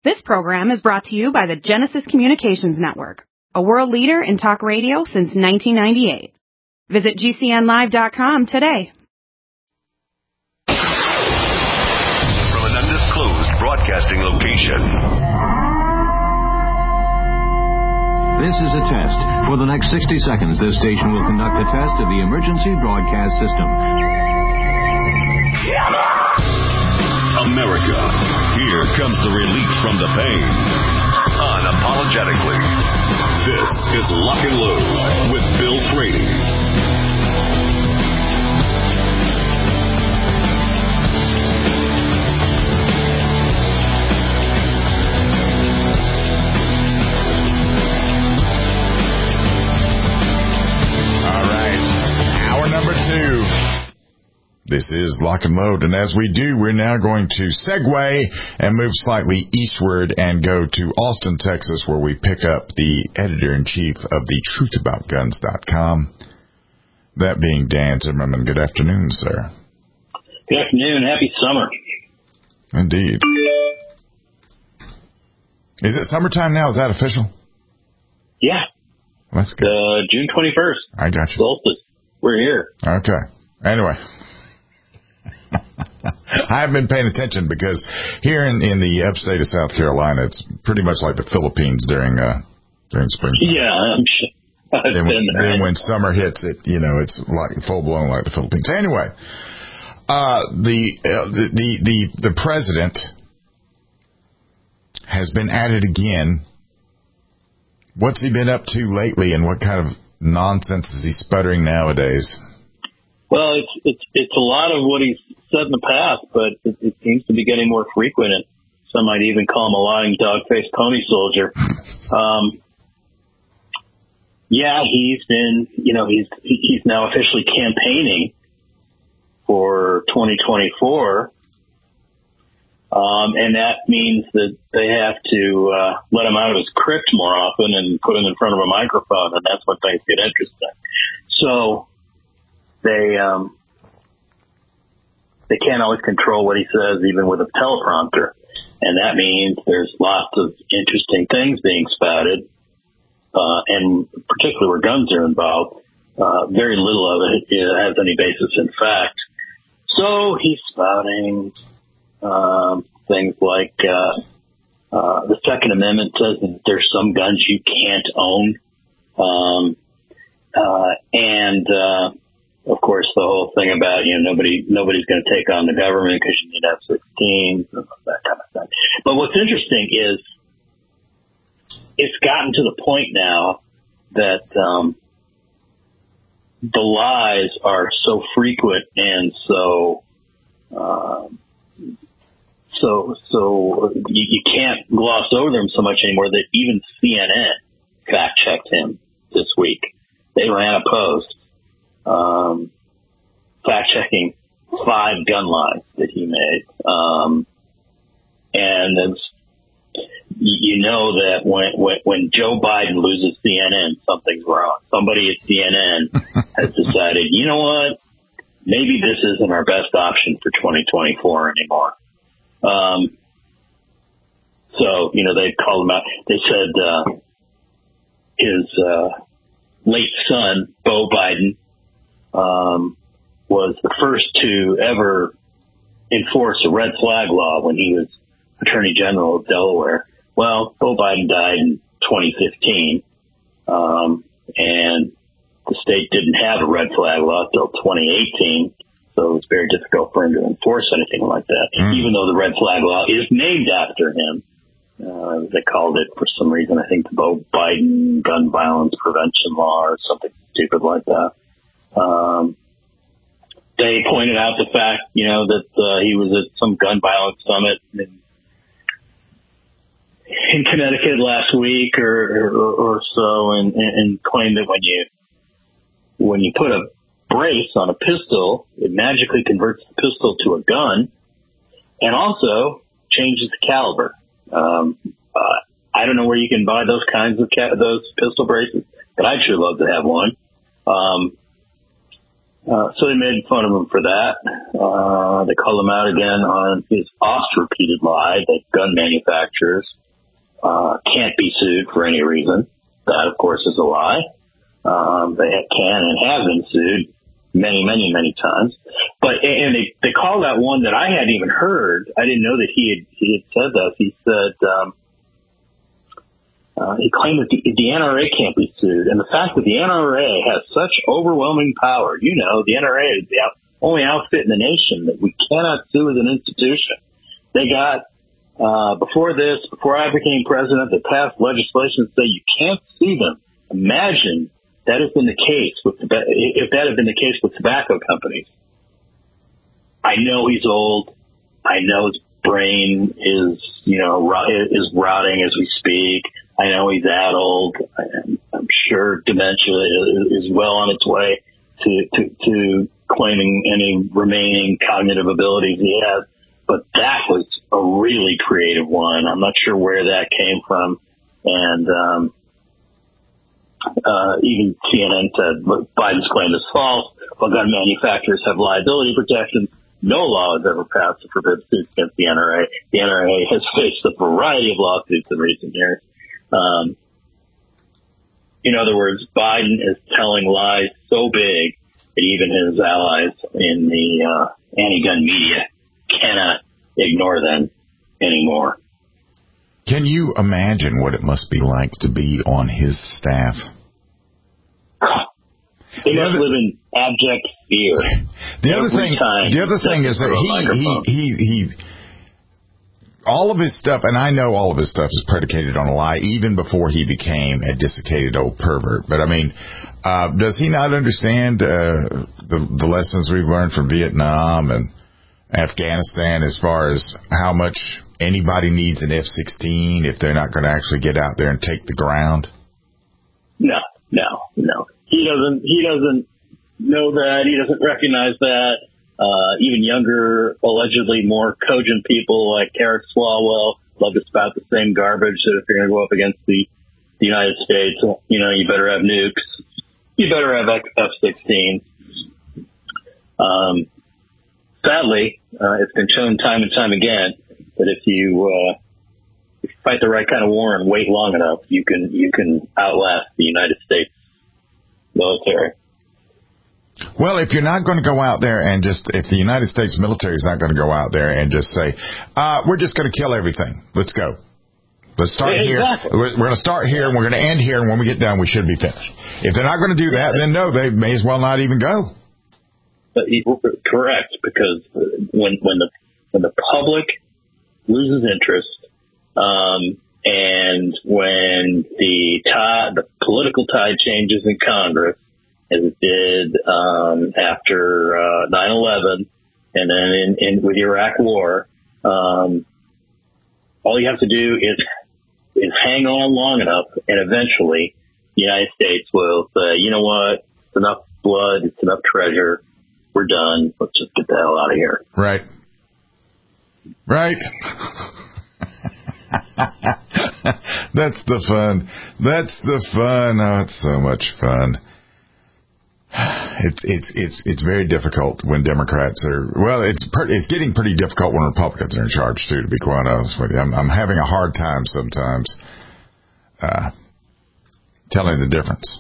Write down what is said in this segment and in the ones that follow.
This program is brought to you by the Genesis Communications Network, a world leader in talk radio since 1998. Visit GCNlive.com today. From an undisclosed broadcasting location. This is a test. For the next 60 seconds, this station will conduct a test of the emergency broadcast system. America, here comes the relief from the pain. Unapologetically. This is Lock and Load with Bill Frady. All right, hour number 2. This is Lock and Load, and as we do, we're now going to segue and move slightly eastward and go to Austin, Texas, where we pick up the editor-in-chief of the truthaboutguns.com, that being Dan Zimmerman. Good afternoon, sir. Good afternoon. Happy summer. Indeed. Is it summertime now? Is that official? Yeah. That's good. June 21st. I got you. Solstice. We're here. Okay. Anyway. I haven't been paying attention because here in the upstate of South Carolina, it's pretty much like the Philippines during springtime. Yeah, I'm sure. Then when summer hits, it's like full blown like the Philippines. Anyway, the president has been at it again. What's he been up to lately, and what kind of nonsense is he sputtering nowadays? Well, it's a lot of what he's said in the past, but it seems to be getting more frequent. And some might even call him a lying dog-faced pony soldier. Yeah, he's been, he's now officially campaigning for 2024. And that means that they have to let him out of his crypt more often and put him in front of a microphone, and that's when things get interesting. So they can't always control what he says, even with a teleprompter. And that means there's lots of interesting things being spouted, and particularly where guns are involved, very little of it has any basis in fact. So he's spouting things like the Second Amendment says that there's some guns you can't own, and of course, the whole thing about, nobody's going to take on the government because you need F-16, that kind of thing. But what's interesting is it's gotten to the point now that the lies are so frequent and so you can't gloss over them so much anymore that even CNN fact-checked him this week. They ran a post fact-checking 5 gun lies that he made. And it's, that when Joe Biden loses CNN, something's wrong. Somebody at CNN has decided, you know what? Maybe this isn't our best option for 2024 anymore. So, they called him out. They said his late son, Beau Biden, was the first to ever enforce a red flag law when he was Attorney General of Delaware. Well, Beau Biden died in 2015, and the state didn't have a red flag law until 2018, so it was very difficult for him to enforce anything like that, even though the red flag law is named after him. They called it, for some reason, I think the Beau Biden Gun Violence Prevention Law or something stupid like that. They pointed out the fact, that he was at some gun violence summit in Connecticut last week or so, and claimed that when you put a brace on a pistol, it magically converts the pistol to a gun, and also changes the caliber. I don't know where you can buy those kinds of those pistol braces, but I'd sure love to have one. So they made fun of him for that. They called him out again on his oft-repeated lie that gun manufacturers can't be sued for any reason. That, of course, is a lie. They can and have been sued many, many, many times. But and they called out one that I hadn't even heard. I didn't know that he had said that. He said he claimed that the NRA can't be sued, and the fact that the NRA has such overwhelming power. You know, the NRA is the only outfit in the nation that we cannot sue as an institution. They got before I became president, they passed legislation that say you can't sue them. Imagine that has been the case if that had been the case with tobacco companies. I know he's old. I know his brain is rotting as we speak. I know he's adult. I'm sure dementia is well on its way to claiming any remaining cognitive abilities he has. But that was a really creative one. I'm not sure where that came from. And even CNN said Biden's claim is false. While gun manufacturers have liability protections, no law has ever passed to forbid suits against the NRA. The NRA has faced a variety of lawsuits in recent years. In other words, Biden is telling lies so big that even his allies in the anti-gun media cannot ignore them anymore. Can you imagine what it must be like to be on his staff? They must live in abject fear. The other thing is that he all of his stuff, and I know all of his stuff is predicated on a lie, even before he became a desiccated old pervert. But I mean, does he not understand the lessons we've learned from Vietnam and Afghanistan as far as how much anybody needs an F-16 if they're not going to actually get out there and take the ground? No. He doesn't know that. He doesn't recognize that. Even younger, allegedly more cogent people like Eric Swalwell love to spout the same garbage that if you're going to go up against the United States, you better have nukes. You better have F-16. Sadly, it's been shown time and time again that if you fight the right kind of war and wait long enough, you can outlast the United States military. Well, if you're not going to go out there and if the United States military is not going to go out there and just say, we're just going to kill everything. Let's go. Let's start here. We're going to start here and we're going to end here. And when we get done, we should be finished. If they're not going to do that, then no, they may as well not even go. Correct, because when the public loses interest, and when the political tide changes in Congress, as it did after 9/11, and then with the Iraq War, all you have to do is hang on long enough, and eventually the United States will say, you know what, it's enough blood, it's enough treasure, we're done, let's just get the hell out of here. Right. That's the fun. Oh, it's so much fun. It's very difficult when Democrats are, it's getting pretty difficult when Republicans are in charge too, to be quite honest with you. I'm having a hard time sometimes telling the difference.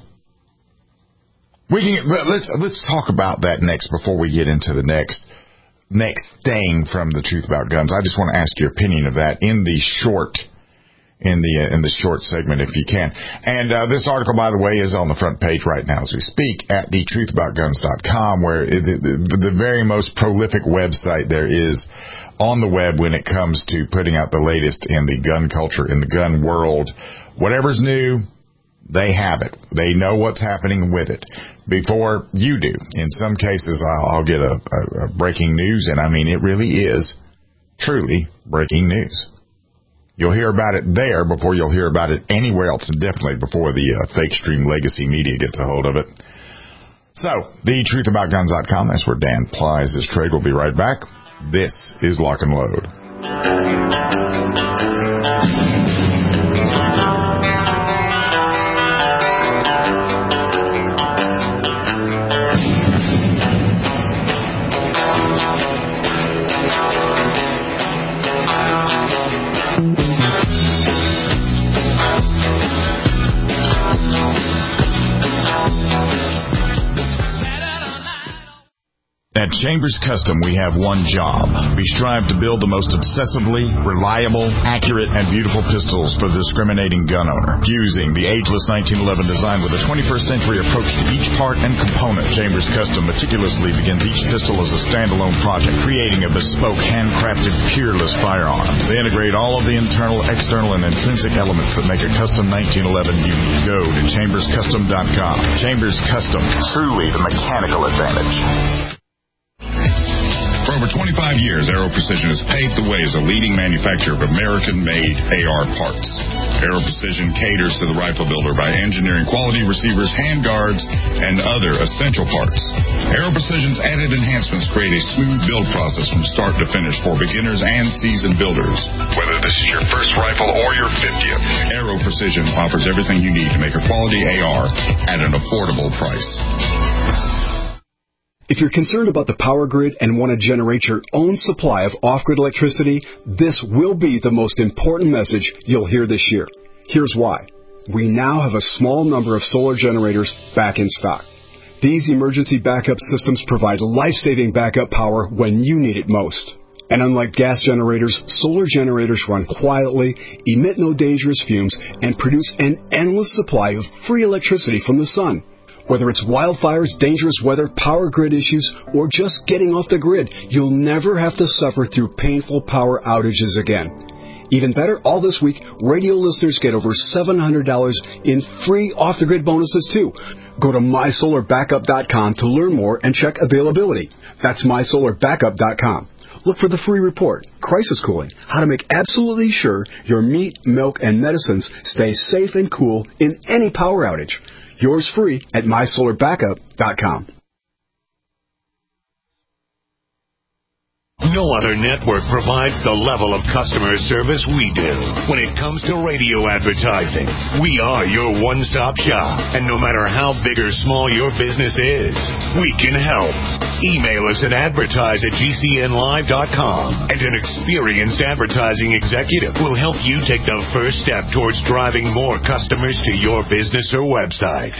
Let's talk about that next before we get into the next thing from the Truth About Guns. I just want to ask your opinion of that in the short segment, if you can. And this article, by the way, is on the front page right now as we speak at thetruthaboutguns.com, where the very most prolific website there is on the web when it comes to putting out the latest in the gun culture, in the gun world. Whatever's new, they have it. They know what's happening with it before you do. In some cases, I'll get a breaking news, and I mean, it really is truly breaking news. You'll hear about it there before you'll hear about it anywhere else, and definitely before the fake stream legacy media gets a hold of it. So, thetruthaboutguns.com, that's where Dan plies his trade. We'll be right back. This is Lock and Load. Chambers Custom, we have one job. We strive to build the most obsessively reliable, accurate, and beautiful pistols for the discriminating gun owner. Fusing the ageless 1911 design with a 21st century approach to each part and component, Chambers Custom meticulously begins each pistol as a standalone project, creating a bespoke, handcrafted, peerless firearm. They integrate all of the internal, external, and intrinsic elements that make a custom 1911 unique. Go to chamberscustom.com. Chambers Custom, truly the mechanical advantage. For over 25 years, Aero Precision has paved the way as a leading manufacturer of American-made AR parts. Aero Precision caters to the rifle builder by engineering quality receivers, handguards, and other essential parts. Aero Precision's added enhancements create a smooth build process from start to finish for beginners and seasoned builders. Whether this is your first rifle or your 50th, Aero Precision offers everything you need to make a quality AR at an affordable price. If you're concerned about the power grid and want to generate your own supply of off-grid electricity, this will be the most important message you'll hear this year. Here's why. We now have a small number of solar generators back in stock. These emergency backup systems provide life-saving backup power when you need it most. And unlike gas generators, solar generators run quietly, emit no dangerous fumes, and produce an endless supply of free electricity from the sun. Whether it's wildfires, dangerous weather, power grid issues, or just getting off the grid, you'll never have to suffer through painful power outages again. Even better, all this week, radio listeners get over $700 in free off-the-grid bonuses, too. Go to mysolarbackup.com to learn more and check availability. That's mysolarbackup.com. Look for the free report, Crisis Cooling, how to make absolutely sure your meat, milk, and medicines stay safe and cool in any power outage. Yours free at mysolarbackup.com. No other network provides the level of customer service we do. When it comes to radio advertising, we are your one-stop shop. And no matter how big or small your business is, we can help. Email us at advertise@gcnlive.com, and an experienced advertising executive will help you take the first step towards driving more customers to your business or website.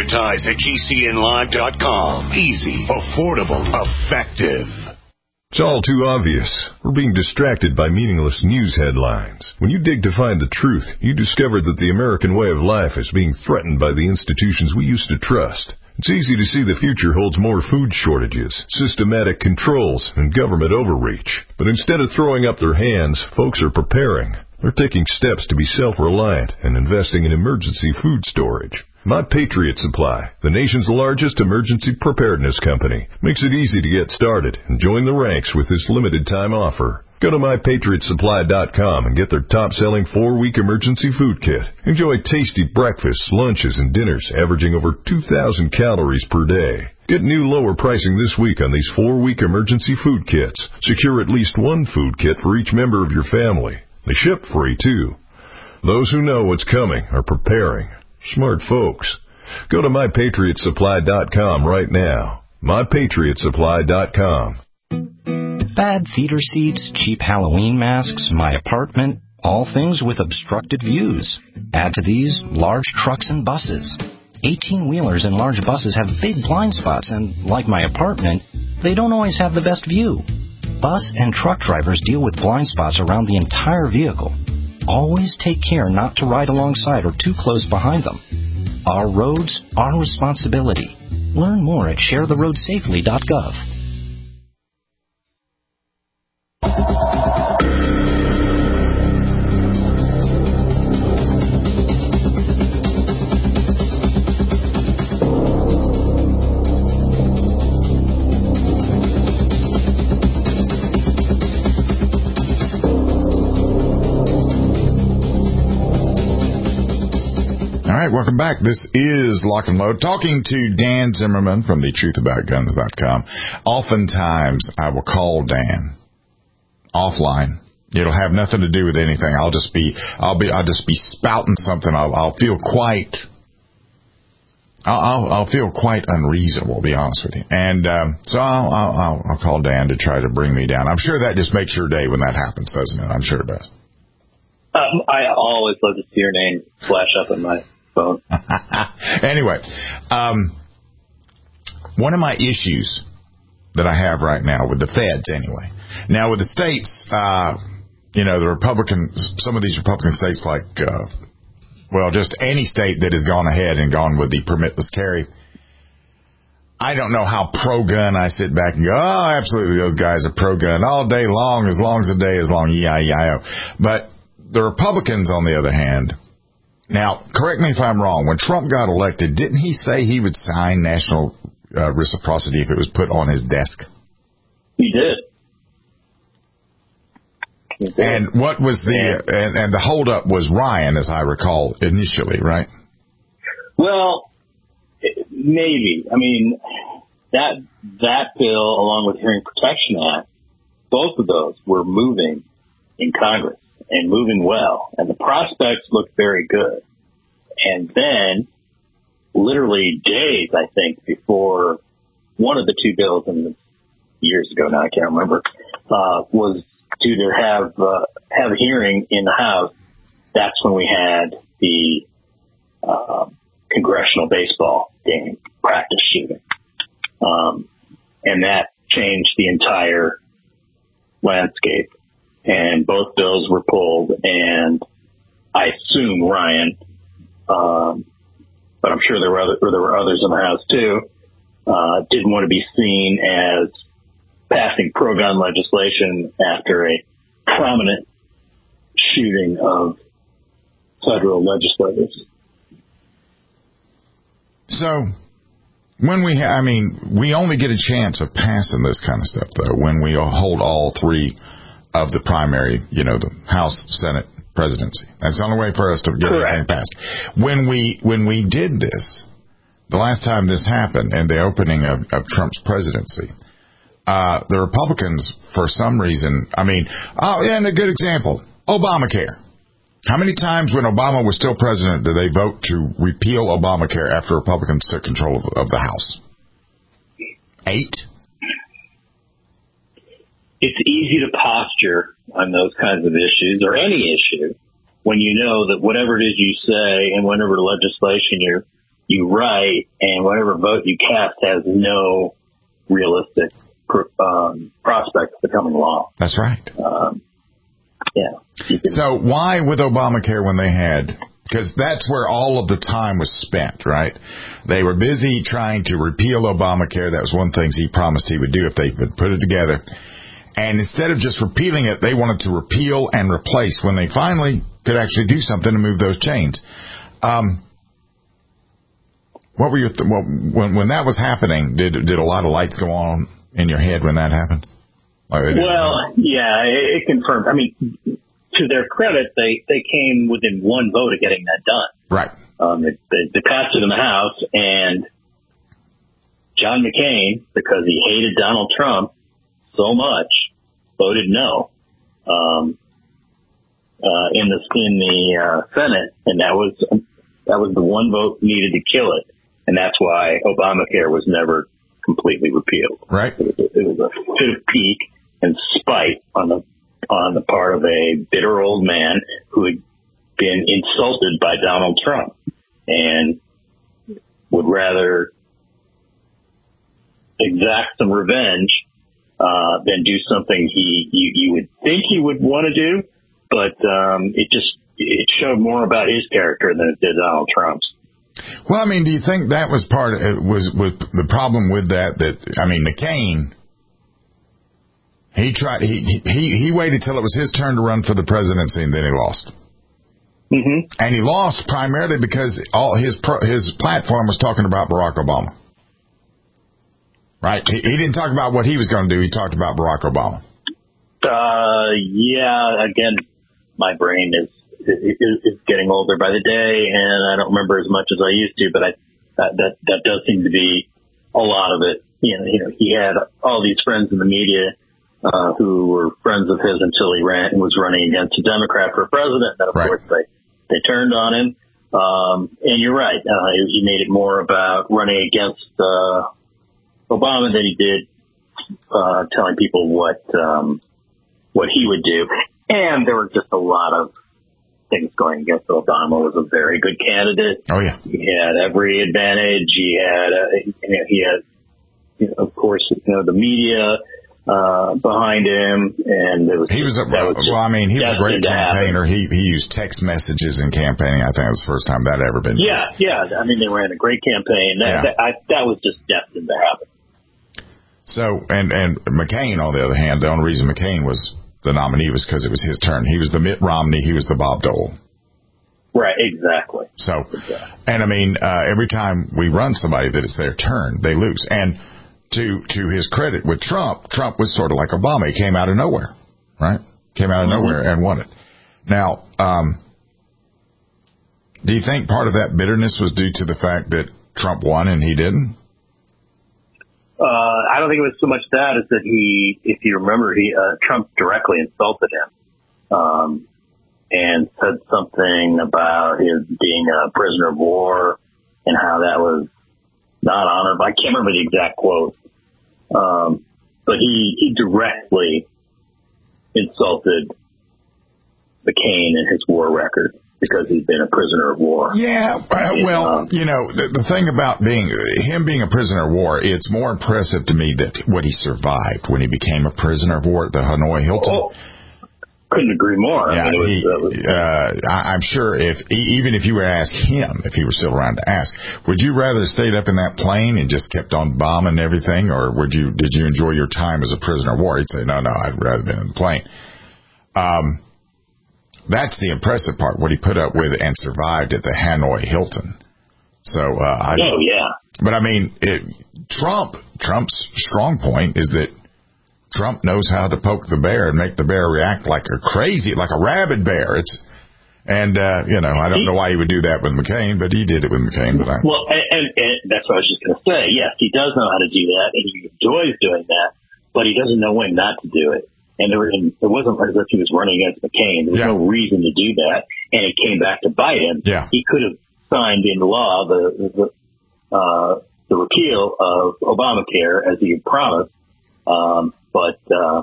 Advertise@gcnlive.com. Easy, affordable, effective. It's all too obvious. We're being distracted by meaningless news headlines. When you dig to find the truth, you discover that the American way of life is being threatened by the institutions we used to trust. It's easy to see the future holds more food shortages, systematic controls, and government overreach. But instead of throwing up their hands, folks are preparing. They're taking steps to be self-reliant and investing in emergency food storage. My Patriot Supply, the nation's largest emergency preparedness company, makes it easy to get started and join the ranks with this limited-time offer. Go to MyPatriotSupply.com and get their top-selling 4-week emergency food kit. Enjoy tasty breakfasts, lunches, and dinners averaging over 2,000 calories per day. Get new lower pricing this week on these 4-week emergency food kits. Secure at least one food kit for each member of your family. They ship free, too. Those who know what's coming are preparing. Smart folks. Go to MyPatriotSupply.com right now. MyPatriotSupply.com. Bad theater seats, cheap Halloween masks, my apartment, all things with obstructed views. Add to these, large trucks and buses. 18-wheelers and large buses have big blind spots, and like my apartment, they don't always have the best view. Bus and truck drivers deal with blind spots around the entire vehicle. Always take care not to ride alongside or too close behind them. Our roads, our responsibility. Learn more at sharetheroadsafely.gov. All right, welcome back. This is Lock and Load, talking to Dan Zimmerman from the truthaboutguns.com. Oftentimes, I will call Dan offline. It'll have nothing to do with anything. I'll just be spouting something. I'll feel quite unreasonable, to be honest with you. And so I'll call Dan to try to bring me down. I'm sure that just makes your day when that happens, doesn't it? I'm sure it does. I always love to see your name flash up on my phone. Anyway, one of my issues that I have right now with the feds anyway. Now with the states, the Republicans, some of these Republican states like, just any state that has gone ahead and gone with the permitless carry. I don't know how pro-gun I sit back and go, oh, absolutely, those guys are pro-gun all day long, as the day is long, E-I-E-I-O. But the Republicans, on the other hand, now, correct me if I'm wrong, when Trump got elected, didn't he say he would sign national reciprocity if it was put on his desk? He did. And what was and the holdup was Ryan, as I recall, initially, right? Well, maybe. I mean, that bill, along with the Hearing Protection Act, both of those were moving in Congress and moving well, and the prospects looked very good. And then, literally days, I think, before one of the two bills, and years ago now, I can't remember, was due to have a hearing in the House. That's when we had the congressional baseball game practice shooting. And that changed the entire landscape. And both bills were pulled, and I assume Ryan, but I'm sure there were others in the House too, didn't want to be seen as passing pro-gun legislation after a prominent shooting of federal legislators. So, when we only get a chance of passing this kind of stuff, though, when we hold all three of the primary, the House, Senate, presidency. That's the only way for us to get anything passed. When we did this, the last time this happened, and the opening of Trump's presidency, the Republicans, for some reason, and a good example, Obamacare. How many times when Obama was still president did they vote to repeal Obamacare after Republicans took control of the House? 8? It's easy to posture on those kinds of issues, or any issue, when you know that whatever it is you say and whatever legislation you write and whatever vote you cast has no realistic prospect of becoming law. That's right. Yeah. So why with Obamacare when they had, because that's where all of the time was spent, right? They were busy trying to repeal Obamacare. That was one thing he promised he would do if they would put it together. And instead of just repealing it, they wanted to repeal and replace when they finally could actually do something to move those chains. What were your when that was happening? Did a lot of lights go on in your head when that happened? It confirmed. I mean, to their credit, they came within one vote of getting that done. Right. They passed it in the House, and John McCain, because he hated Donald Trump so much, voted no in the Senate, and that was the one vote needed to kill it, and that's why Obamacare was never completely repealed. Right. It was a fit of pique and spite on the part of a bitter old man who had been insulted by Donald Trump and would rather exact some revenge than do something you would think he would want to do, but it showed more about his character than it did Donald Trump's. Well, do you think that was part of it? Was the problem with that McCain, he waited till it was his turn to run for the presidency, and then he lost. Mm-hmm. And he lost primarily because all his platform was talking about Barack Obama. Right? He didn't talk about what he was going to do. He talked about Barack Obama. Again, my brain is getting older by the day, and I don't remember as much as I used to, but that does seem to be a lot of it. He had all these friends in the media who were friends of his until he was running against a Democrat for president. And of course, they turned on him. And you're right. He made it more about running against Obama than he did telling people what he would do. And there were just a lot of things going against Obama. Was a very good candidate. Oh yeah, he had every advantage. He had of course, the media behind him, and it was he was a great campaigner. He used text messages in campaigning. I think it was the first time that ever been. Yeah. I mean, they ran a great campaign. That was just destined to happen. So, and McCain, on the other hand, the only reason McCain was the nominee was because it was his turn. He was the Mitt Romney. He was the Bob Dole. Right, exactly. So, and I mean, every time we run somebody that it's their turn, they lose. And to his credit, with Trump was sort of like Obama. He came out of nowhere, right? Came out of nowhere and won it. Now, do you think part of that bitterness was due to the fact that Trump won and he didn't? I don't think it was so much that as that if you remember, Trump directly insulted him, and said something about his being a prisoner of war and how that was not honorable. I can't remember the exact quote. But he directly insulted McCain and his war record because he's been a prisoner of war. Yeah, well, the thing about him being a prisoner of war, it's more impressive to me that what he survived when he became a prisoner of war at the Hanoi Hilton. Couldn't agree more. Yeah, I'm sure even if you were to ask him, if he were still around to ask, would you rather have stayed up in that plane and just kept on bombing everything, or did you enjoy your time as a prisoner of war? He'd say, no, I'd rather been in the plane. That's the impressive part, what he put up with and survived at the Hanoi Hilton. So, But I mean, Trump's strong point is that Trump knows how to poke the bear and make the bear react like a rabid bear. I don't know why he would do that with McCain, but he did it with McCain. And that's what I was just going to say. Yes, he does know how to do that, and he enjoys doing that, but he doesn't know when not to do it. And it wasn't as if he was running against McCain. There was no reason to do that, and it came back to bite him. Yeah. He could have signed into law the repeal of Obamacare as he had promised, but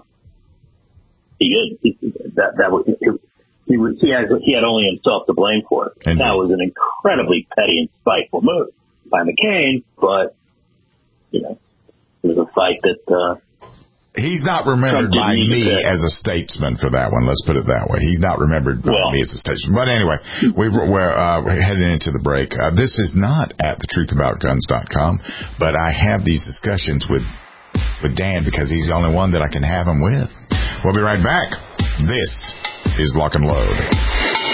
he did. He had only himself to blame for it. And that was an incredibly petty and spiteful move by McCain, but it was a fight that. He's not remembered by me as a statesman for that one. Let's put it that way. He's not remembered by me as a statesman. But anyway, we're heading into the break. This is not at thetruthaboutguns.com, but I have these discussions with Dan because he's the only one that I can have them with. We'll be right back. This is Lock and Load.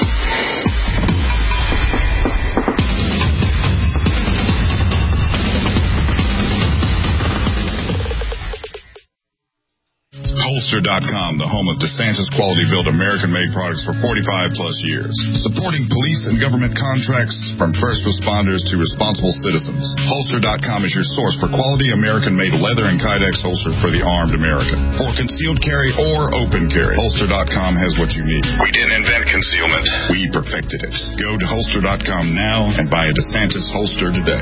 Holster.com, the home of DeSantis quality-built American-made products for 45-plus years. Supporting police and government contracts from first responders to responsible citizens. Holster.com is your source for quality American-made leather and Kydex holsters for the armed American. For concealed carry or open carry, Holster.com has what you need. We didn't invent concealment. We perfected it. Go to Holster.com now and buy a DeSantis holster today.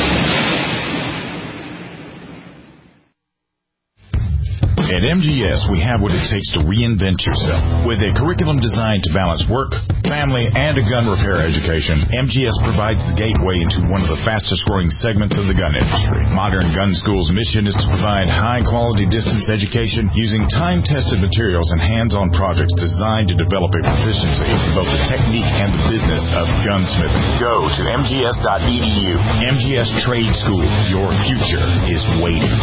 At MGS, we have what it takes to reinvent yourself. With a curriculum designed to balance work, family, and a gun repair education, MGS provides the gateway into one of the fastest-growing segments of the gun industry. Modern Gun School's mission is to provide high-quality distance education using time-tested materials and hands-on projects designed to develop a proficiency in both the technique and the business of gunsmithing. Go to mgs.edu. MGS Trade School. Your future is waiting.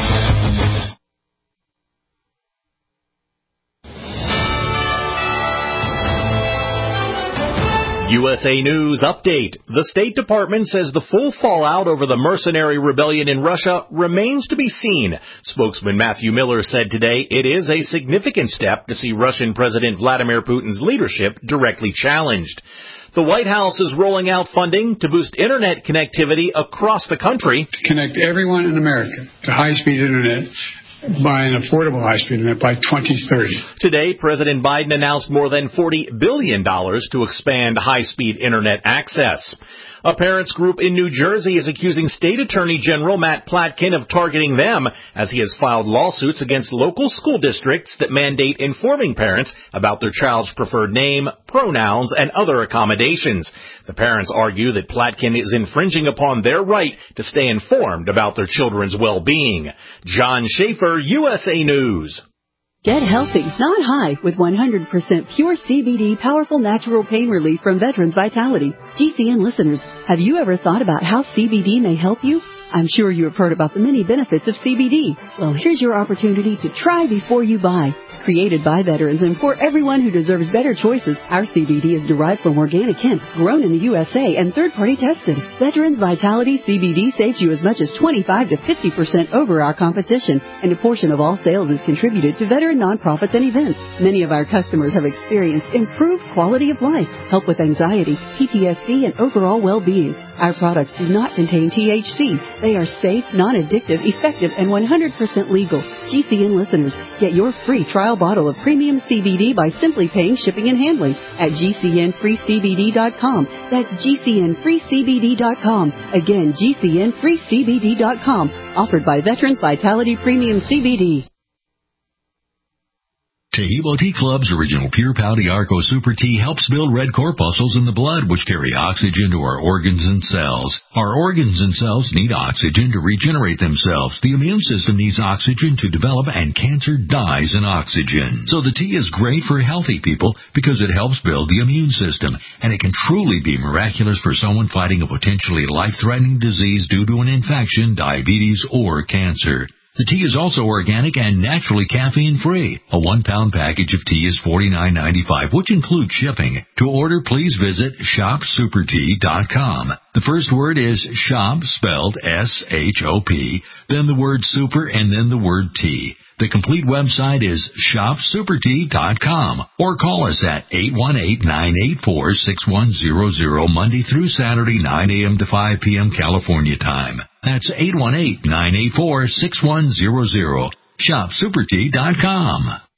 USA News Update. The State Department says the full fallout over the mercenary rebellion in Russia remains to be seen. Spokesman Matthew Miller said today it is a significant step to see Russian President Vladimir Putin's leadership directly challenged. The White House is rolling out funding to boost Internet connectivity across the country. Connect everyone in America to high-speed Internet by an affordable high-speed internet by 2030. Today, President Biden announced more than $40 billion to expand high-speed internet access. A parents group in New Jersey is accusing State Attorney General Matt Platkin of targeting them as he has filed lawsuits against local school districts that mandate informing parents about their child's preferred name, pronouns, and other accommodations. The parents argue that Platkin is infringing upon their right to stay informed about their children's well-being. John Schaefer, USA News. Get healthy, not high, with 100% pure CBD powerful natural pain relief from Veterans Vitality. GCN listeners, have you ever thought about how CBD may help you? I'm sure you have heard about the many benefits of CBD. Well, here's your opportunity to try before you buy. Created by veterans and for everyone who deserves better choices, our CBD is derived from organic hemp, grown in the USA, and third-party tested. Veterans Vitality CBD saves you as much as 25 to 50% over our competition, and a portion of all sales is contributed to veteran nonprofits and events. Many of our customers have experienced improved quality of life, help with anxiety, PTSD, and overall well-being. Our products do not contain THC. They are safe, non-addictive, effective, and 100% legal. GCN listeners, get your free trial bottle of premium CBD by simply paying shipping and handling at GCNFreeCBD.com. That's GCNFreeCBD.com. Again, GCNFreeCBD.com. Offered by Veterans Vitality Premium CBD. Tahibo Tea Club's original Pure Pau D'Arco Super Tea helps build red corpuscles in the blood, which carry oxygen to our organs and cells. Our organs and cells need oxygen to regenerate themselves. The immune system needs oxygen to develop, and cancer dies in oxygen. So the tea is great for healthy people because it helps build the immune system, and it can truly be miraculous for someone fighting a potentially life-threatening disease due to an infection, diabetes, or cancer. The tea is also organic and naturally caffeine-free. A 1-pound package of tea is $49.95, which includes shipping. To order, please visit shopsupertea.com. The first word is shop, spelled S-H-O-P, then the word super, and then the word tea. The complete website is shopsupertea.com, or call us at 818-984-6100 Monday through Saturday, 9 a.m. to 5 p.m. California time. That's 818-984-6100. shopsupertea.com.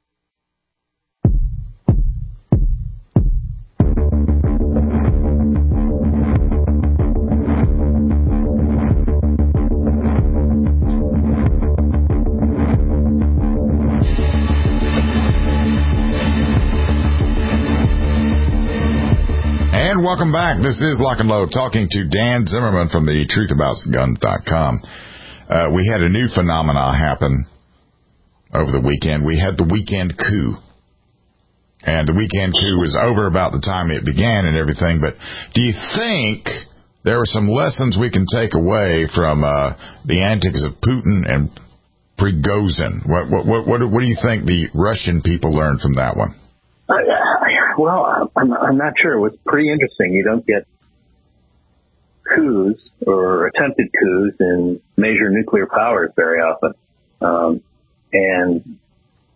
And welcome back. This is Lock and Load, talking to Dan Zimmerman from the truthaboutguns.com. We had a new phenomena happen over the weekend. We had the weekend coup. And the weekend coup was over about the time it began and everything. But do you think there were some lessons we can take away from the antics of Putin and Prigozhin? What do you think the Russian people learned from that one? Well, I'm not sure. It was pretty interesting. You don't get coups or attempted coups in major nuclear powers very often. And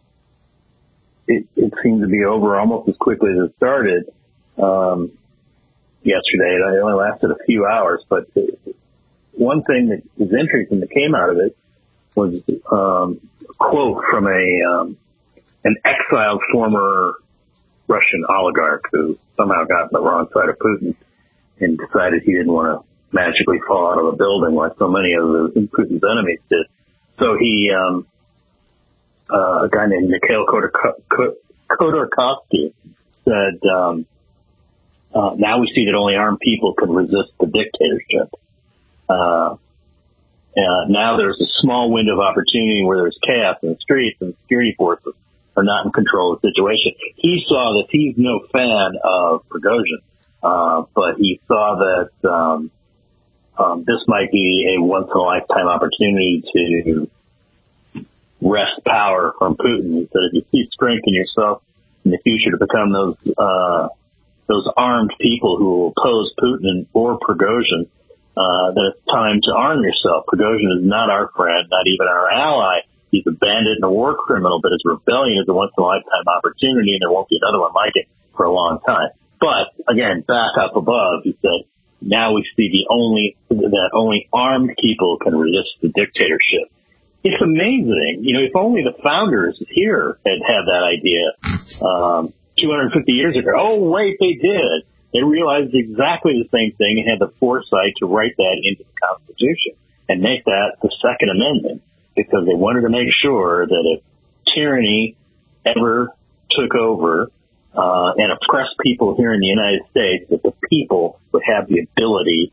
it seemed to be over almost as quickly as it started yesterday. It only lasted a few hours. But one thing that was interesting that came out of it was a quote from an exiled former Russian oligarch who somehow got on the wrong side of Putin and decided he didn't want to magically fall out of a building like so many of Putin's enemies did. So he, a guy named Mikhail Khodorkovsky said, now we see that only armed people can resist the dictatorship. Now there's a small window of opportunity where there's chaos in the streets and security forces are not in control of the situation. He saw that he's no fan of Prigozhin, but he saw that this might be a once-in-a-lifetime opportunity to wrest power from Putin. He said if you see strength in yourself in the future to become those armed people who will oppose Putin or Prigozhin, then it's time to arm yourself. Prigozhin is not our friend, not even our ally. He's a bandit and a war criminal, but his rebellion is a once-in-a-lifetime opportunity, and there won't be another one like it for a long time. But, again, back up above, he said, now we see that only armed people can resist the dictatorship. It's amazing. You know, if only the founders here had that idea 250 years ago. Oh, wait, they did. they realized exactly the same thing and had the foresight to write that into the Constitution and make that the Second Amendment, because they wanted to make sure that if tyranny ever took over and oppressed people here in the United States, that the people would have the ability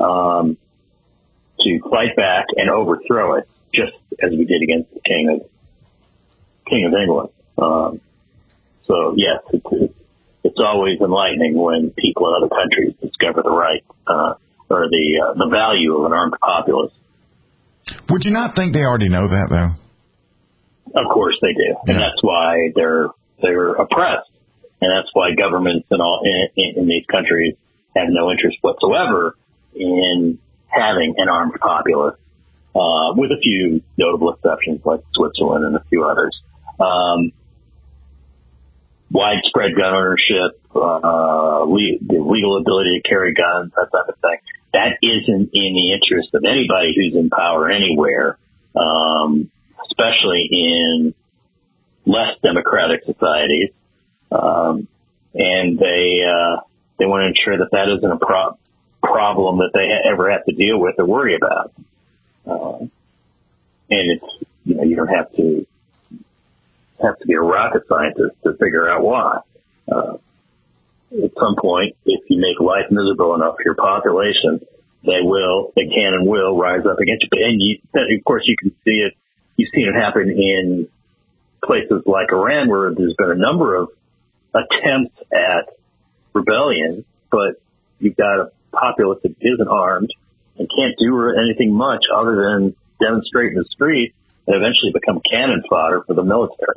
to fight back and overthrow it, just as we did against the King of England. So yes, it's always enlightening when people in other countries discover the right or the value of an armed populace. Would you not think they already know that, though? Of course they do, and that's why they're oppressed, and that's why governments in these countries have no interest whatsoever in having an armed populace, with a few notable exceptions like Switzerland and a few others. Widespread gun ownership, the legal ability to carry guns, that type of thing. That isn't in the interest of anybody who's in power anywhere, especially in less democratic societies. And they want to ensure that that isn't a problem that they ever have to deal with or worry about. And it's, you don't have to be a rocket scientist to figure out why. At some point, if you make life miserable enough for your population, they can and will rise up against you. And of course, you can see it. You've seen it happen in places like Iran, where there's been a number of attempts at rebellion, but you've got a populace that isn't armed and can't do anything much other than demonstrate in the street and eventually become cannon fodder for the military.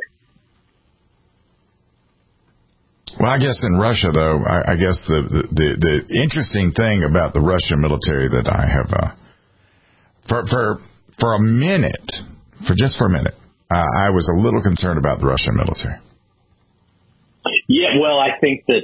Well, I guess in Russia, though, I guess the interesting thing about the Russian military that I have, for a minute, I was a little concerned about the Russian military. Yeah, well, I think that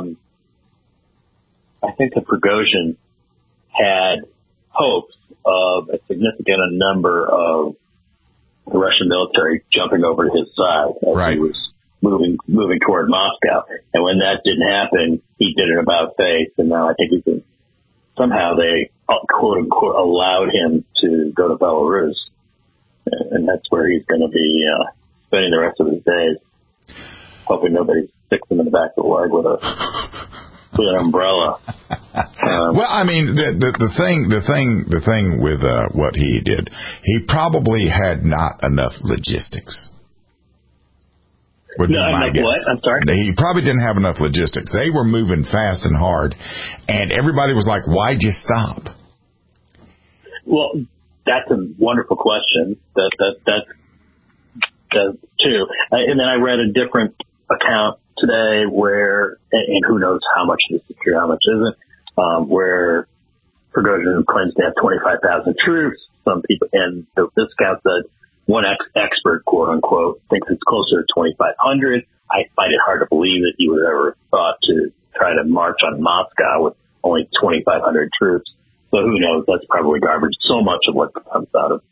Prigozhin had hopes of a significant number of the Russian military jumping over to his side as he was moving toward Moscow. And when that didn't happen, he did an about face, and now I think somehow they, quote unquote, allowed him to go to Belarus. And that's where he's going to be spending the rest of his days, hoping nobody sticks him in the back of the leg with an umbrella. Well, I mean, the thing with what he did, he probably had not enough logistics. Would be my guess. What? I'm sorry? He probably didn't have enough logistics. They were moving fast and hard, and everybody was like, "Why'd you stop?" Well, that's a wonderful question. That's too. And then I read a different account today where, and who knows how much is secure, how much isn't, where Prigozhin claims to have 25,000 troops. Some people, and this guy said, one expert, quote unquote, thinks it's closer to 2,500. I find it hard to believe that he would ever thought to try to march on Moscow with only 2,500 troops. So who knows? That's probably garbage. So much of what comes out of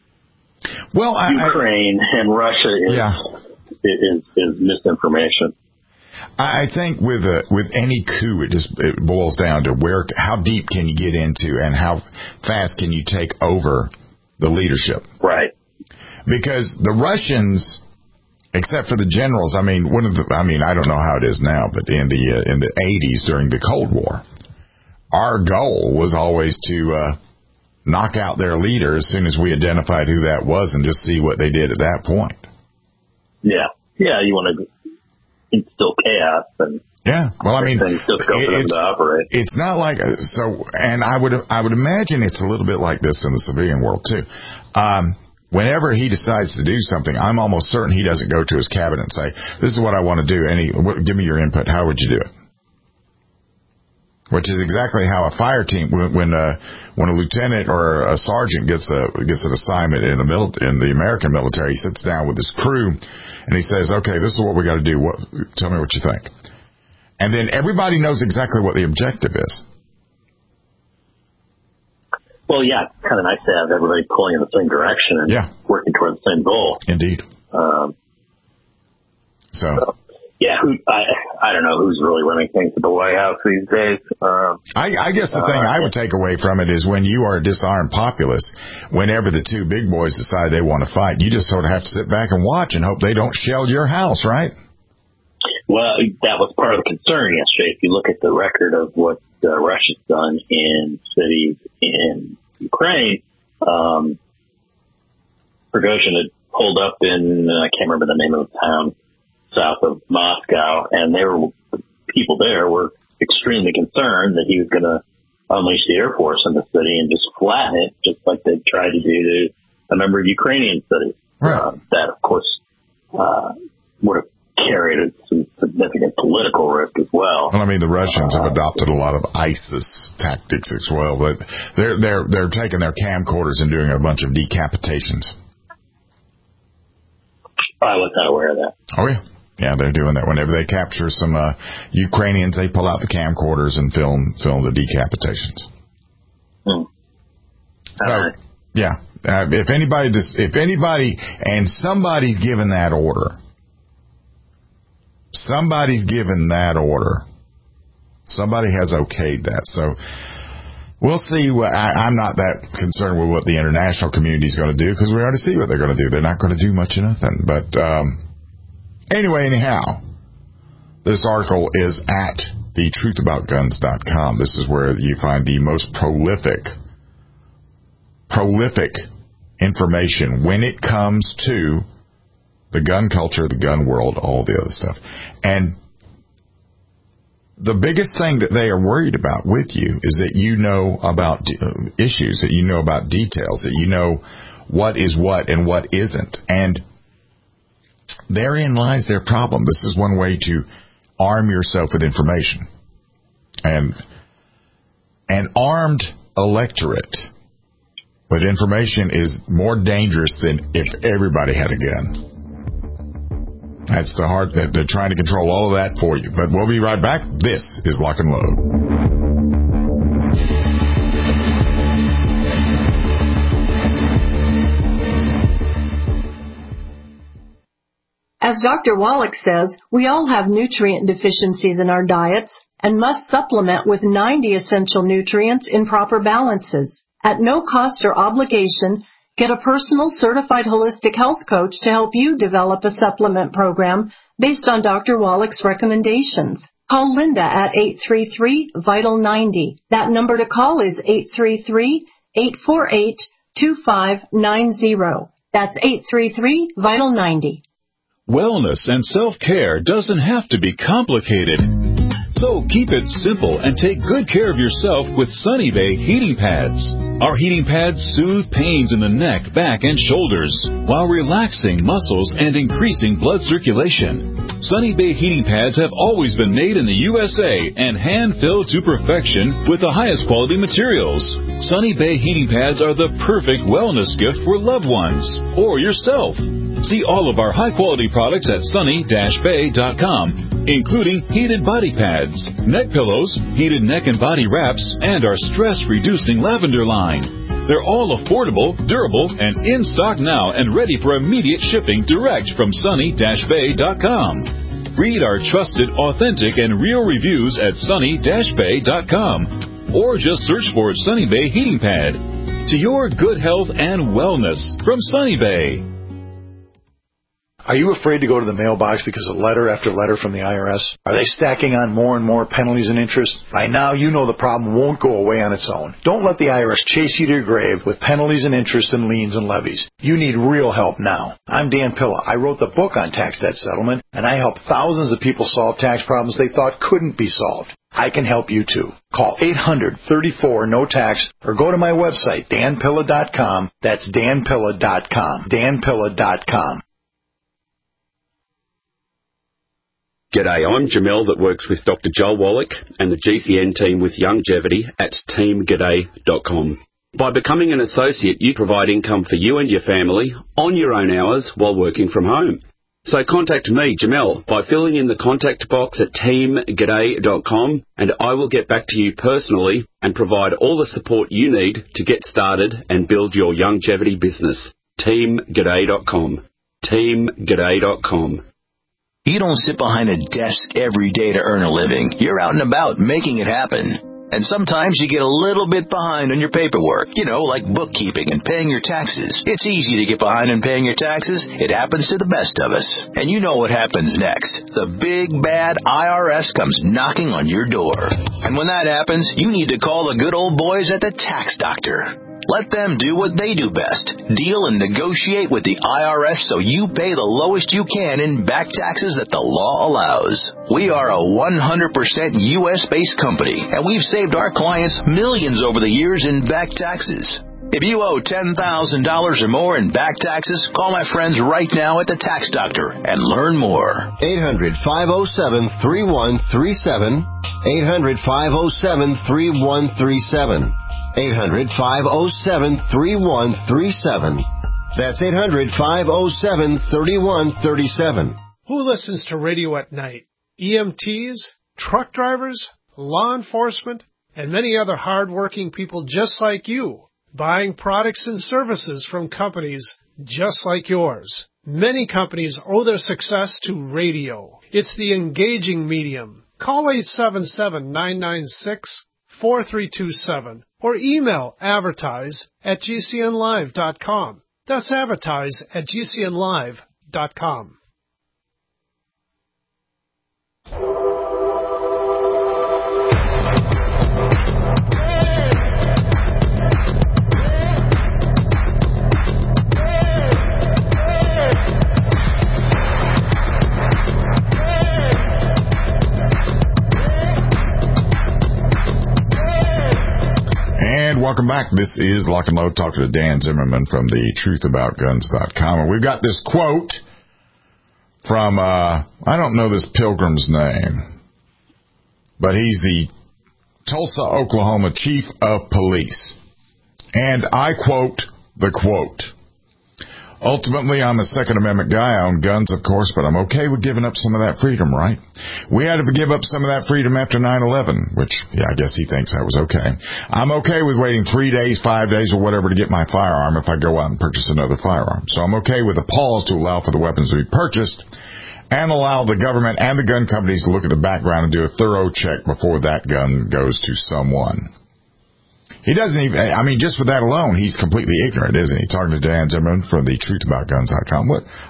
Ukraine and Russia is misinformation. I think with any coup, it boils down to how deep can you get into and how fast can you take over the leadership. Right. Because the Russians, except for the generals, I don't know how it is now, but in the 80s during the Cold War, our goal was always to knock out their leader as soon as we identified who that was and just see what they did at that point. Yeah. Yeah, you want to instill chaos and well, I mean, it's not like and I would imagine it's a little bit like this in the civilian world too. Whenever he decides to do something, I'm almost certain he doesn't go to his cabinet and say, "This is what I want to do. Give me your input. How would you do it?" Which is exactly how a fire team, when a lieutenant or a sergeant gets an assignment in the American military, he sits down with his crew and he says, "Okay, this is what we got to do. Tell me what you think." And then everybody knows exactly what the objective is. Well, yeah, it's kind of nice to have everybody pulling in the same direction and working toward the same goal. Indeed. Yeah, I don't know who's really running things at the White House these days. I guess the thing I would take away from it is when you are a disarmed populace, whenever the two big boys decide they want to fight, you just sort of have to sit back and watch and hope they don't shell your house, right? Well, that was part of the concern yesterday. If you look at the record of what Russia's done in cities in Ukraine, Prigozhin had pulled up in, I can't remember the name of the town, south of Moscow, and people there were extremely concerned that he was going to unleash the Air Force in the city and just flatten it, just like they tried to do to a number of Ukrainian cities. Right. That, of course, would have carried some significant political risk as well. Well, I mean, the Russians have adopted a lot of ISIS tactics as well. But they're taking their camcorders and doing a bunch of decapitations. I was not aware of that. Oh, yeah. Yeah, they're doing that. Whenever they capture some Ukrainians, they pull out the camcorders and film the decapitations. So, yeah, if anybody, and somebody's given that order, somebody has okayed that. So we'll see. I'm not that concerned with what the international community is going to do because we already see what they're going to do. They're not going to do much of nothing. But anyhow, this article is at thetruthaboutguns.com. This is where you find the most prolific information when it comes to the gun culture, the gun world, all the other stuff. And the biggest thing that they are worried about with you is that you know about issues, that you know about details, that you know what is what and what isn't. And therein lies their problem. This is one way to arm yourself with information. And an armed electorate with information is more dangerous than if everybody had a gun. That's the heart. They're trying to control all of that for you. But we'll be right back. This is Lock and Load. As Dr. Wallach says, we all have nutrient deficiencies in our diets and must supplement with 90 essential nutrients in proper balances. At no cost or obligation, get a personal certified holistic health coach to help you develop a supplement program based on Dr. Wallach's recommendations. Call Linda at 833-VITAL-90. That number to call is 833-848-2590. That's 833-VITAL-90. Wellness and self-care doesn't have to be complicated. So keep it simple and take good care of yourself with Sunny Bay heating pads. Our heating pads soothe pains in the neck, back, and shoulders while relaxing muscles and increasing blood circulation. Sunny Bay heating pads have always been made in the USA and hand-filled to perfection with the highest quality materials. Sunny Bay heating pads are the perfect wellness gift for loved ones or yourself. See all of our high-quality products at sunny-bay.com, including heated body pads, neck pillows, heated neck and body wraps, and our stress-reducing lavender line. They're all affordable, durable, and in stock now and ready for immediate shipping direct from sunny-bay.com. Read our trusted, authentic, and real reviews at sunny-bay.com, or just search for Sunny Bay Heating Pad. To your good health and wellness from Sunny Bay. Are you afraid to go to the mailbox because of letter after letter from the IRS? Are they stacking on more and more penalties and interest? By now, you know the problem won't go away on its own. Don't let the IRS chase you to your grave with penalties and interest and liens and levies. You need real help now. I'm Dan Pilla. I wrote the book on tax debt settlement, and I help thousands of people solve tax problems they thought couldn't be solved. I can help you too. Call 800-34-NO-TAX or go to my website, danpilla.com. That's danpilla.com. danpilla.com. G'day, I'm Jamel that works with Dr. Joel Wallach and the GCN team with Longevity at teamg'day.com. By becoming an associate, you provide income for you and your family on your own hours while working from home. So contact me, Jamel, by filling in the contact box at teamg'day.com, and I will get back to you personally and provide all the support you need to get started and build your longevity business. teamg'day.com. teamg'day.com. You don't sit behind a desk every day to earn a living. You're out and about making it happen. And sometimes you get a little bit behind on your paperwork, like bookkeeping and paying your taxes. It's easy to get behind on paying your taxes. It happens to the best of us. And you know what happens next. The big, bad IRS comes knocking on your door. And when that happens, you need to call the good old boys at the Tax Doctor. Let them do what they do best. Deal and negotiate with the IRS so you pay the lowest you can in back taxes that the law allows. We are a 100% U.S.-based company, and we've saved our clients millions over the years in back taxes. If you owe $10,000 or more in back taxes, call my friends right now at the Tax Doctor and learn more. 800-507-3137. 800-507-3137. 800-507-3137. That's 800-507-3137. Who listens to radio at night? EMTs, truck drivers, law enforcement, and many other hard-working people just like you, buying products and services from companies just like yours. Many companies owe their success to radio. It's the engaging medium. Call 877-996-4327 or email advertise@gcnlive.com. That's advertise@gcnlive.com. And welcome back. This is Lock and Load, talking to Dan Zimmerman from the truthaboutguns.com. And we've got this quote from, I don't know this pilgrim's name, but he's the Tulsa, Oklahoma chief of police. And I quote the quote. Ultimately, I'm a Second Amendment guy. I own guns, of course, but I'm okay with giving up some of that freedom, right? We had to give up some of that freedom after 9/11, which, yeah, I guess he thinks that was okay. I'm okay with waiting 3 days, 5 days, or whatever to get my firearm if I go out and purchase another firearm. So I'm okay with a pause to allow for the weapons to be purchased and allow the government and the gun companies to look at the background and do a thorough check before that gun goes to someone. He doesn't even, just with that alone, he's completely ignorant, isn't he? Talking to Dan Zimmerman from the truthaboutguns.com.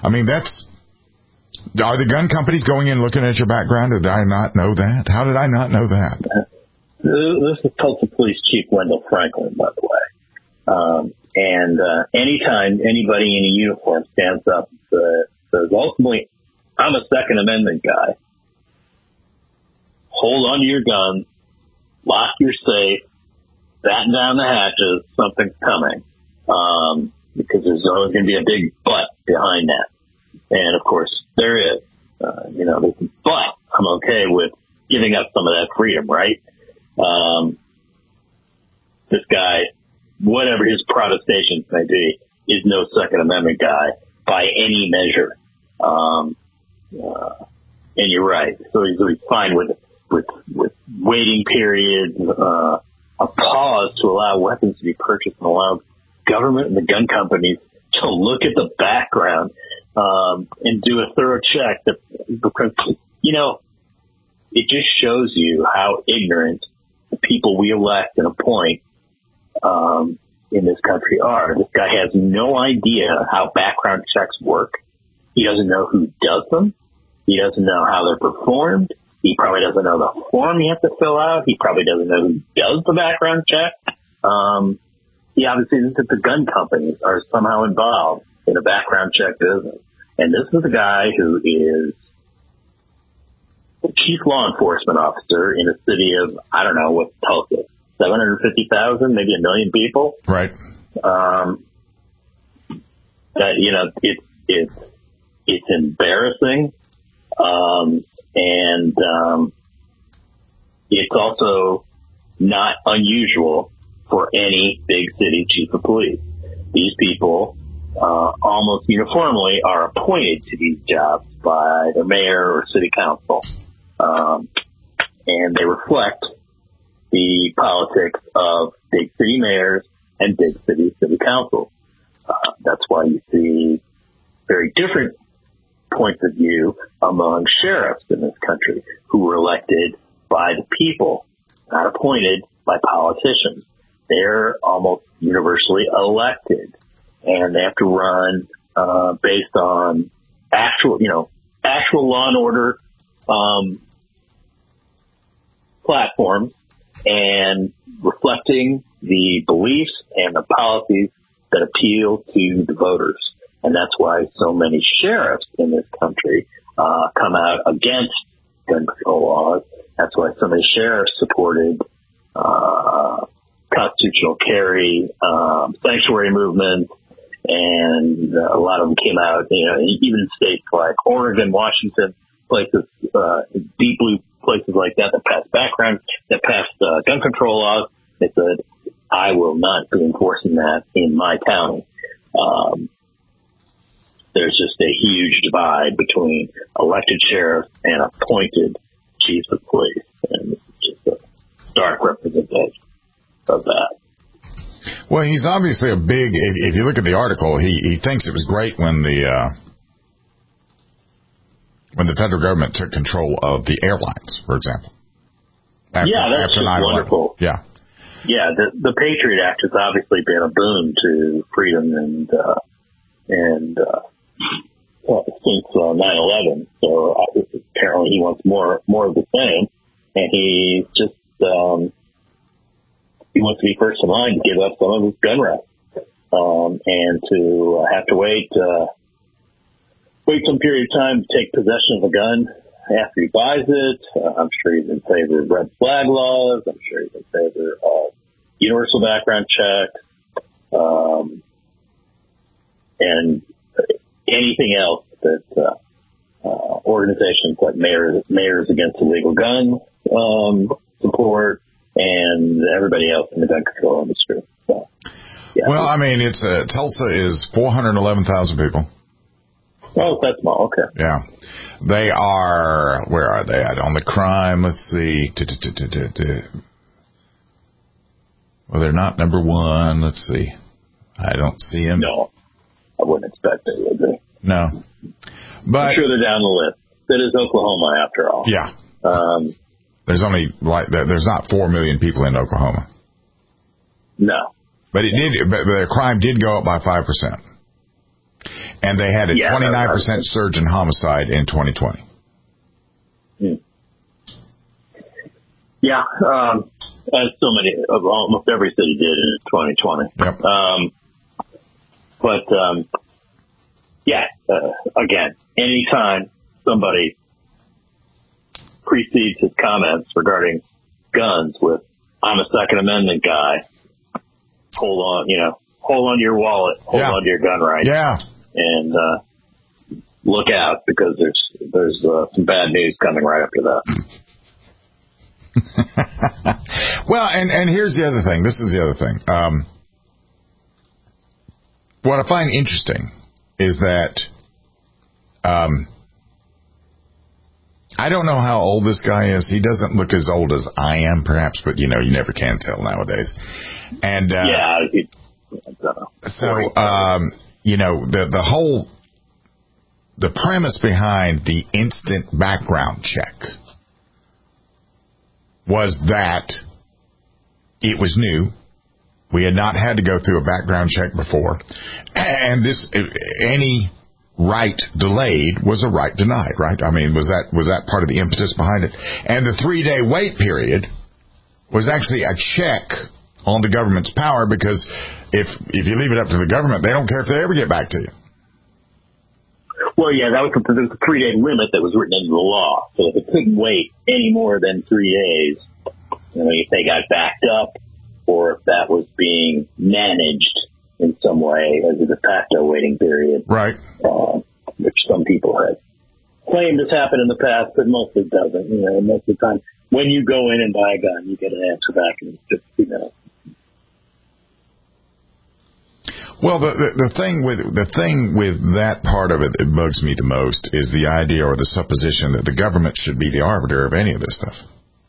Are the gun companies going in looking at your background? Did I not know that? How did I not know that? This is Tulsa Police Chief Wendell Franklin, by the way. Anytime anybody in a uniform stands up and says, ultimately, I'm a Second Amendment guy, hold on to your gun, lock your safe, batten down the hatches, something's coming, because there's always going to be a big but behind that. And, of course, there is. But I'm okay with giving up some of that freedom, right? This guy, whatever his protestations may be, is no Second Amendment guy by any measure. And you're right. So he's fine with waiting periods, a pause to allow weapons to be purchased and allow government and the gun companies to look at the background and do a thorough check. Because, it just shows you how ignorant the people we elect and appoint in this country are. This guy has no idea how background checks work. He doesn't know who does them. He doesn't know how they're performed. He probably doesn't know the form you have to fill out. He probably doesn't know who does the background check. He obviously thinks that the gun companies are somehow involved in a background check business. And this is a guy who is the chief law enforcement officer in a city of, I don't know, what's Tulsa, 750,000, maybe 1 million people. Right. It's embarrassing. It's also not unusual for any big city chief of police. These people almost uniformly are appointed to these jobs by the mayor or city council. And they reflect the politics of big city mayors and big city councils. That's why you see very different points of view among sheriffs in this country who were elected by the people, not appointed by politicians. They're almost universally elected, and they have to run based on actual law and order platforms and reflecting the beliefs and the policies that appeal to the voters. And that's why so many sheriffs in this country come out against gun control laws. That's why so many sheriffs supported constitutional carry, sanctuary movements, and a lot of them came out, even in states like Oregon, Washington, places, deep blue places like that passed background, that passed gun control laws. They said, I will not be enforcing that in my county. There's just a huge divide between elected sheriffs and appointed chiefs of police. And this is just a stark representation of that. Well, he's obviously a big, if you look at the article, he thinks it was great when the federal government took control of the airlines, for example. That's just wonderful. Yeah. Yeah, the Patriot Act has obviously been a boon to freedom and since 9/11. So apparently he wants more of the same, and he just he wants to be first in line to give up some of his gun rights, and to have to wait some period of time to take possession of a gun after he buys it. I'm sure he's in favor of red flag laws. I'm sure he's in favor of universal background checks, and anything else that organizations like Mayors Against Illegal Guns support, and everybody else in the gun control industry. So, yeah. Well, I mean, Tulsa is 411,000 people. Oh, that's small. Okay. Yeah. They are, where are they at on the crime? Let's see. Well, they're not number one. Let's see. I don't see them. No, I wouldn't expect they would be. No. But I'm sure they're down the list. It is Oklahoma, after all. Yeah. There's only there's not 4 million people in Oklahoma. No. But their crime did go up by 5%. And they had a 29% surge in homicide in 2020. Yeah, as so many, almost every city did in 2020. Yep. Again, anytime somebody precedes his comments regarding guns with, I'm a Second Amendment guy, hold on to your wallet, hold on to your gun rights. Yeah. And look out, because there's some bad news coming right after that. Well, and here's the other thing. This is the other thing. What I find interesting is that I don't know how old this guy is. He doesn't look as old as I am, perhaps, but you never can tell nowadays. And the premise behind the instant background check was that it was new. We had not had to go through a background check before, and any right delayed was a right denied, right? I mean, was that part of the impetus behind it? And the 3-day wait period was actually a check on the government's power, because if you leave it up to the government, they don't care if they ever get back to you. Well, yeah, there was a 3-day limit that was written into the law. So if it couldn't wait any more than 3 days, if they got backed up, or if that was being managed in some way as a de facto waiting period. Right. Which some people have claimed has happened in the past, but mostly doesn't. Most of the time, when you go in and buy a gun, you get an answer back in just 2 minutes. Well, the thing with that part of it that bugs me the most is the idea or the supposition that the government should be the arbiter of any of this stuff.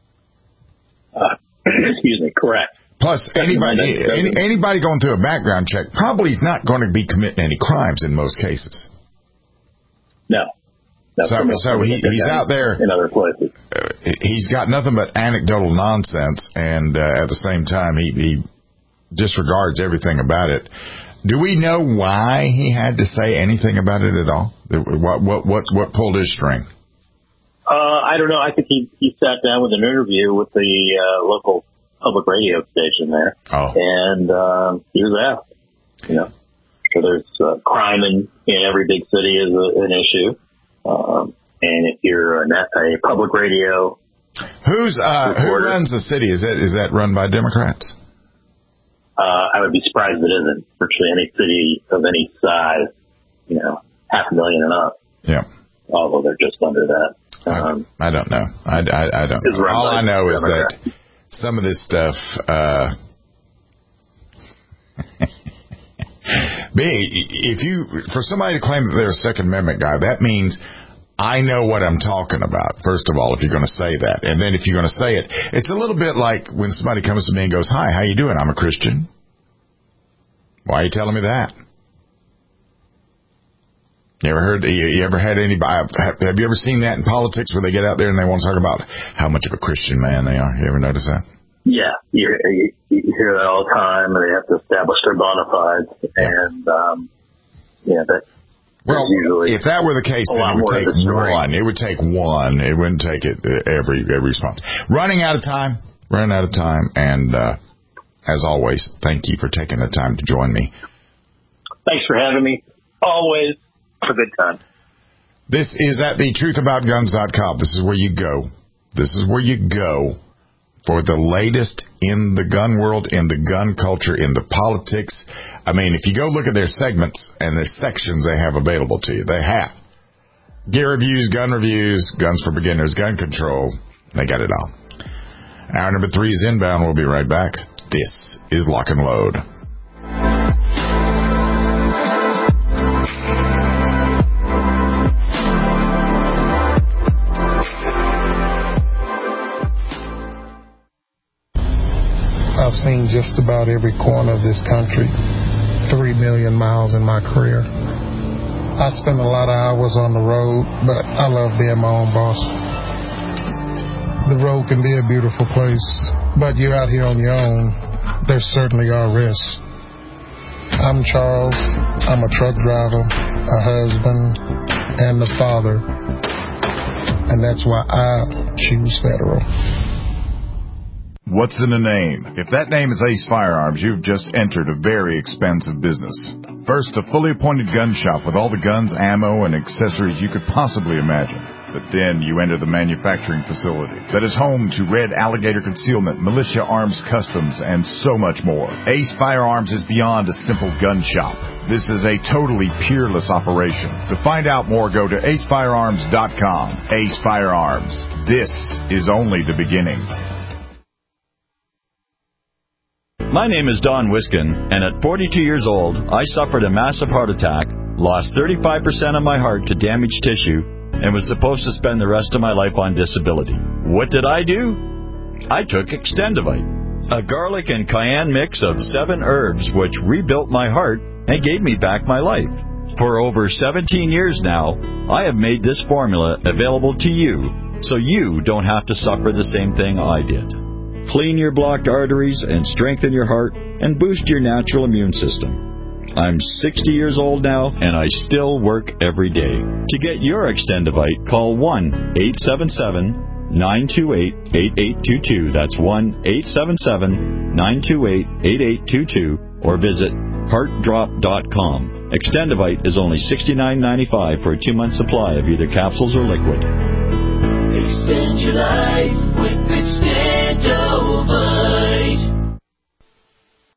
Excuse me, correct. Plus, anybody going through a background check probably is not going to be committing any crimes in most cases. No. So he's out there in other places. He's got nothing but anecdotal nonsense, and at the same time, he disregards everything about it. Do we know why he had to say anything about it at all? What pulled his string? I don't know. I think he sat down with an interview with the local public radio station there, and he was asked. You know, so there's crime in every big city is an issue. And if you're a public radio, who runs the city? Is that run by Democrats? I would be surprised if it isn't. Virtually any city of any size, 500,000 and up. Yeah. Although they're just under that. I don't know. I don't know. All I know is that some of this stuff, for somebody to claim that they're a Second Amendment guy, that means I know what I'm talking about, first of all, if you're going to say that. And then if you're going to say it, it's a little bit like when somebody comes to me and goes, "Hi, how you doing? I'm a Christian." Why are you telling me that? You ever had anybody, have you ever seen that in politics where they get out there and they want to talk about how much of a Christian man they are? You ever notice that? Yeah, you hear that all the time, and they have to establish their bona fides, and if that were the case, then it would take one. It would take one. It wouldn't take it every response. Running out of time, and as always, thank you for taking the time to join me. Thanks for having me. Always a good time. This is at thetruthaboutguns.com. This is where you go. This is where you go for the latest in the gun world, in the gun culture, in the politics. I mean, if you go look at their segments and their sections they have available to you, they have gear reviews, guns for beginners, gun control. They got it all. Hour number 3 is inbound. We'll be right back. This is Lock and Load. I've seen just about every corner of this country, 3 million miles in my career. I spend a lot of hours on the road, but I love being my own boss. The road can be a beautiful place, but you're out here on your own, there certainly are risks. I'm Charles. I'm a truck driver, a husband, and a father, and that's why I choose Federal. What's in a name? If that name is Ace Firearms, you've just entered a very expensive business. First, a fully appointed gun shop with all the guns, ammo, and accessories you could possibly imagine. But then you enter the manufacturing facility that is home to Red Alligator Concealment, Militia Arms Customs, and so much more. Ace Firearms is beyond a simple gun shop. This is a totally peerless operation. To find out more, go to acefirearms.com. Ace Firearms. This is only the beginning. My name is Don Wiskin, and at 42 years old, I suffered a massive heart attack, lost 35% of my heart to damaged tissue, and was supposed to spend the rest of my life on disability. What did I do? I took Extendivite, a garlic and cayenne mix of 7 herbs which rebuilt my heart and gave me back my life. For over 17 years now, I have made this formula available to you, so you don't have to suffer the same thing I did. Clean your blocked arteries and strengthen your heart and boost your natural immune system. I'm 60 years old now, and I still work every day. To get your Extendivite, call 1-877-928-8822. That's 1-877-928-8822, or visit heartdrop.com. Extendivite is only $69.95 for a 2-month supply of either capsules or liquid. Extend your life with Extendivite.